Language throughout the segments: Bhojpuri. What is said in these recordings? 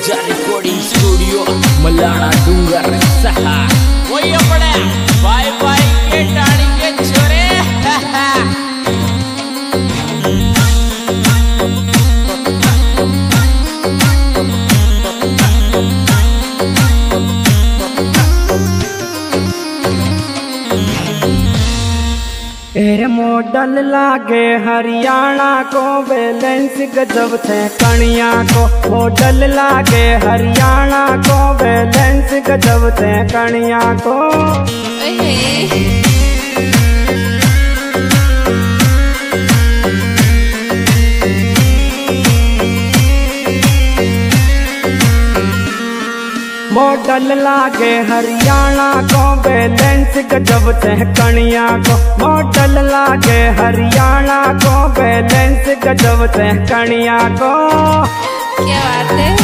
तेजा रिकॉर्डिंग स्टुडिओ मलाणा डूंगर सहा वही अपने बाय बाय के टाणी के छोरे एर मॉडल लागे हरियाणा को बैलेंस गजब थे कणिया को मॉडल लागे हरियाणा को बैलेंस गजब थे कणिया को मॉडल लागे हरियाणा को बैलेंस गजब थे कणिया को मॉडल लागे हरियाणा को बैलेंस गजब थे कणिया को। क्या बात है।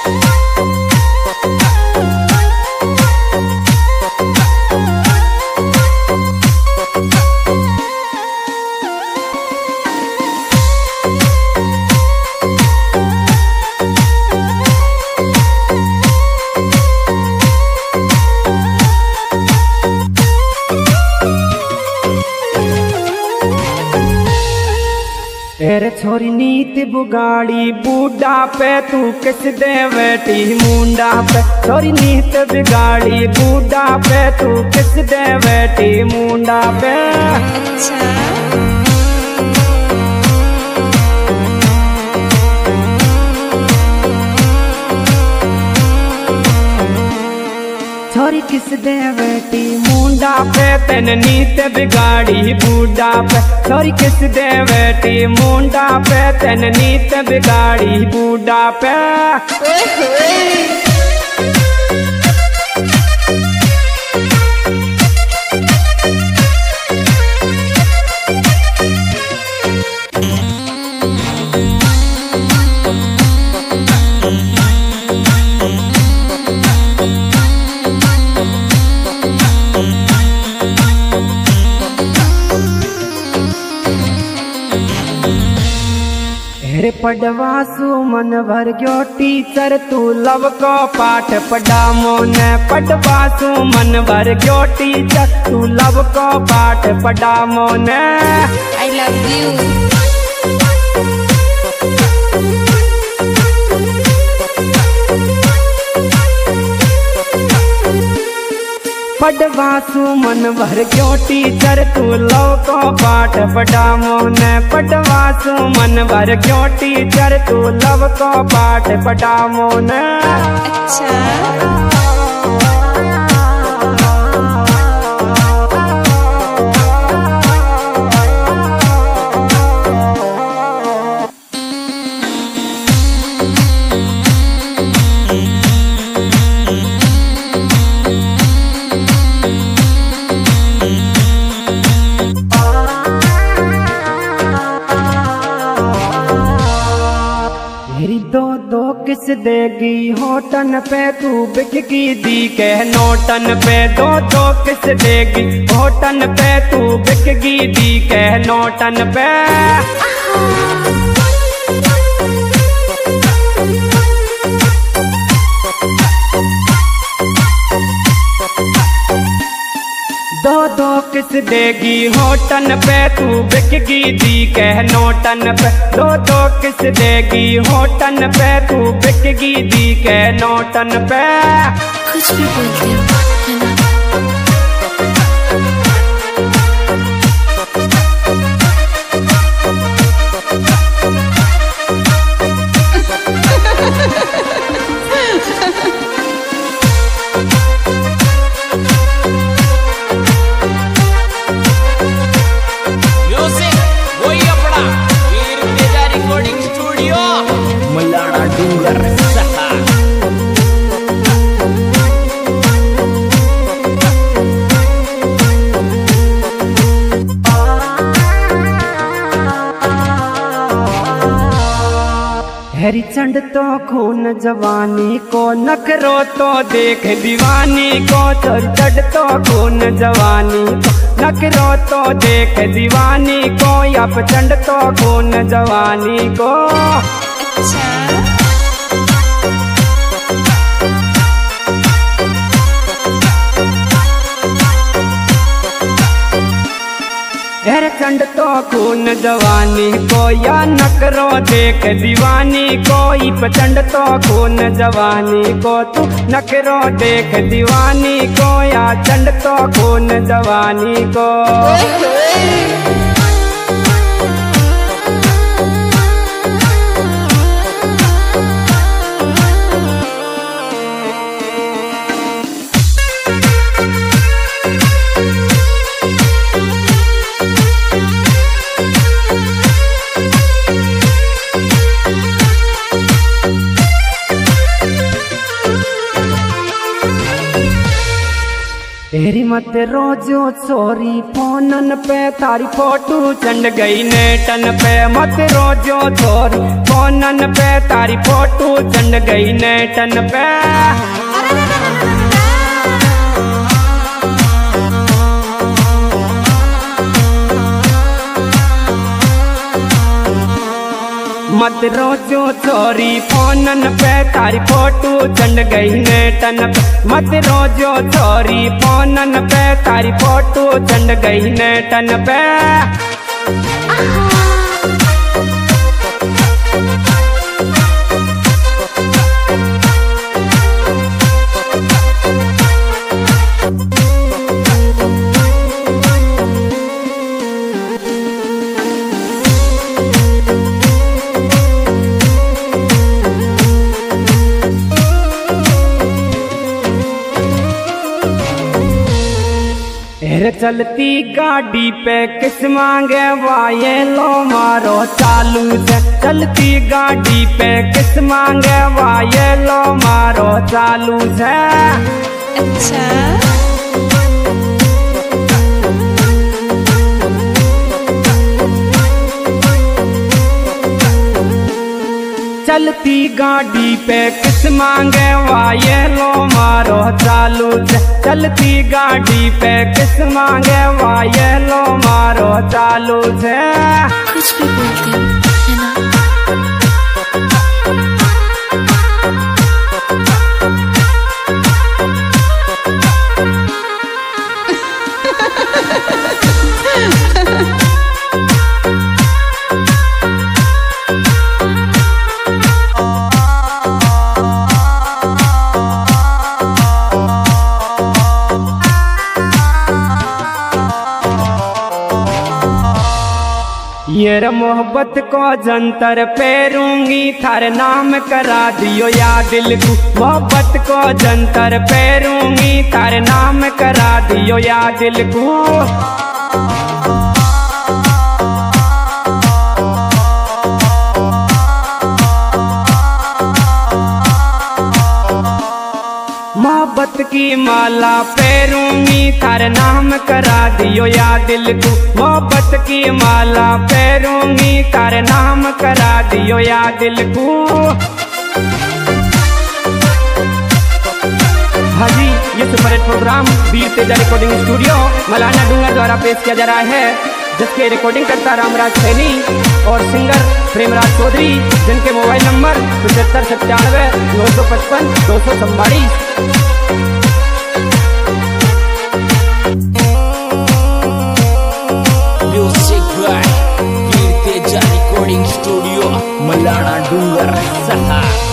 तेरे छोरी नीत बुगाड़ी बूढ़ा पे तू किस दे बेटी मुंडा पे छोरी नीत बिगाड़ी बूढ़ा पे तू किस दे बेटी मुंडा पे। अच्छा छोरी किस दे बेटी मुंडा पे तेन नीत बिगाड़ी बूढ़ा पे छोरी किस दे बेटी मुंडा पे तेन नीत बिगाड़ी बूढ़ा पे। रे पढ़वासु मन भर गयो टीचर तू लव को पाठ पढ़ा मोने पढ़वासु मन भर गयो टीचर तू लव को पाठ पढ़ा मोने। I love you. पढ़वासु मन भर गयो टीचर तू लव को पाठ पढ़ा मोने पढ़वासु मन भर गयो टीचर तू लव को पाठ पढ़ा मोने। अच्छा दो किस देगी होटन पे तू बिकगी दी के नोटन पे दो किस देगी होटन पे तू बिकगी दी के नोटन पे। दो किस देगी होटन पे तू बिकगी दी के नोटन पे दो किस देगी होटन पे तू बिकगी दी के नोटन पे। कुछ भी बोलते हो है ना। मलाणा डूंगर सहा हरिचंद तो खून जवानी को नखरो तो देख दीवानी को चढ़ तो खून जवानी को नखरो तो देख दीवानी को या प्रचंड तो खून जवानी को। अच्छा हेर चंड तो खून जवानी को या नकरो देख दीवानी कोई प्रचंड तो खून जवानी को तू नकरो देख दीवानी को या चंड तो खून जवानी को। तेरी मत रोजो चोरी फोनन पे तारी फोटो चंड गई नेटन पे मत रोजो चोरी फोनन पे तारी फोटो चंड गई नेटन पे। मत रोजो चोरी फोनन पे तारी फोटो चंड गई नेटन पे मत रोजो चोरी फोनन पे तारी फोटो चंड गई नेटन पे। चलती गाड़ी पे किस मांगे वाये लो मारो चालू से चलती गाड़ी पे किस मांगे वाये लो मारो चालू से। अच्छा चलती गाड़ी पे किस मांगे वाये लो मारो चालू से चलती गाड़ी पे किस मांगे वाये लो मारो चालू से। कुछ भी बोलते हो है ना। ये मोहब्बत को जंतर पेरूंगी थारे नाम करा दियो या दिल को मोहब्बत को जंतर पेरूंगी थारे नाम करा दियो या दिल को। मोहब्बत की माला पेरूंगी थारे नाम करा दियो या दिल को मोहब्बत की माला पेरूंगी थारे नाम करा दियो या दिल को। हाँ जी, ये सुपर हिट प्रोग्राम वीर तेजा रिकॉर्डिंग स्टूडियो मलाना डूंगर द्वारा पेश किया जा रहा है, जिसके रिकॉर्डिंग करता रामराज सैनी और सिंगर प्रेमराज चौधरी, जिनके mobile number 7597 955 244। Music by Veer Teja recording studio मलाना डूंगर सहा।